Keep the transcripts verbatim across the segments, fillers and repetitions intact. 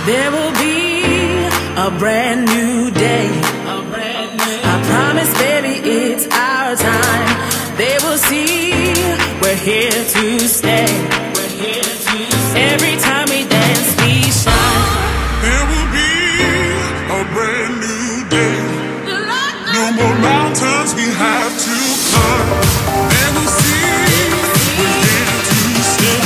There will be a brand new day. A brand new I promise, baby, it's our time. They will see we're here to stay. We're here to stay. Every time we dance, we shine. There will be a brand new day. No more mountains we have to climb. They will see we're here to stay.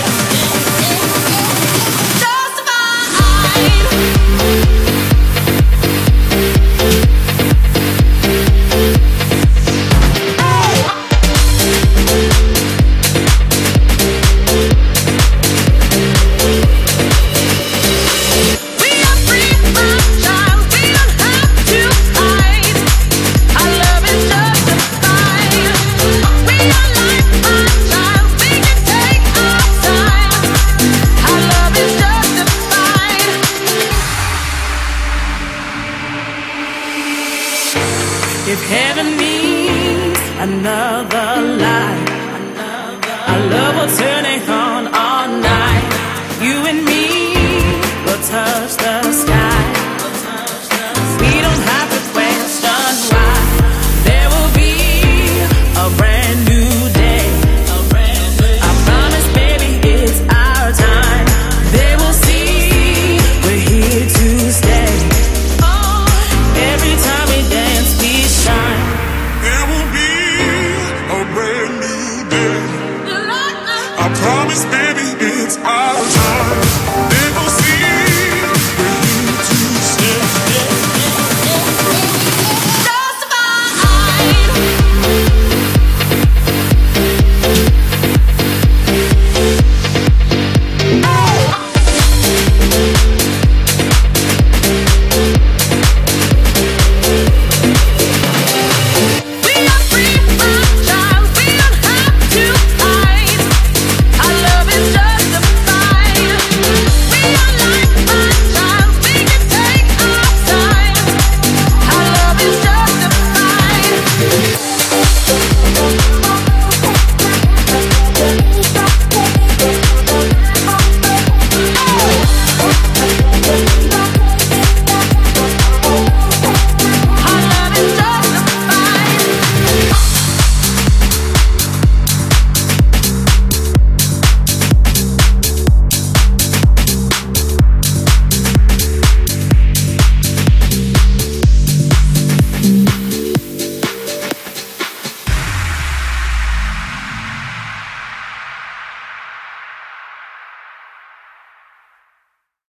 If heaven needs another light, our love will turn it on all night. You and me will touch the sky. We don't have to question why. There will be a brand new day. I promise, baby, it's our time. They will see we're here to stay. Every time we dance, we shine. There will be a brand new day. I promise, baby.